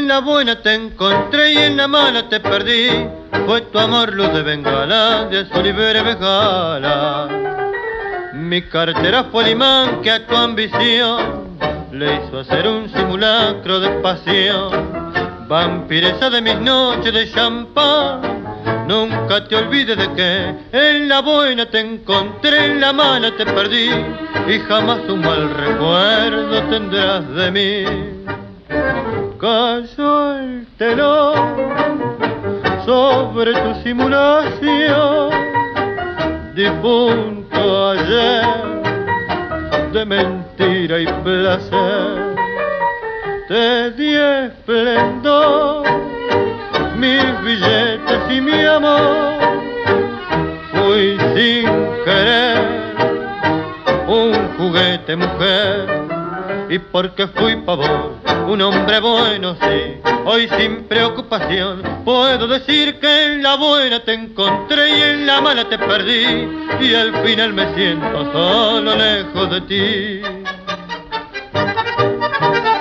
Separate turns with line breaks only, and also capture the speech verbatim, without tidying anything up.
En la buena te encontré y en la mala te perdí. Fue tu amor luz de bengala, de azul y bermejala. Mi cartera fue el imán que a tu ambición le hizo hacer un simulacro de pasión. Vampiresa de mis noches de champán, nunca te olvides de que en la buena te encontré, en la mala te perdí, y jamás un mal recuerdo tendrás de mí. Cayó el telón sobre tu simulación, difunto ayer de mentira y placer. Te di esplendor, mis billetes y mi amor. Fui sin querer un juguete mujer, y porque fui pavor, un hombre bueno sí. Hoy sin preocupación puedo decir que en la buena te encontré y en la mala te perdí, y al final me siento solo lejos de ti.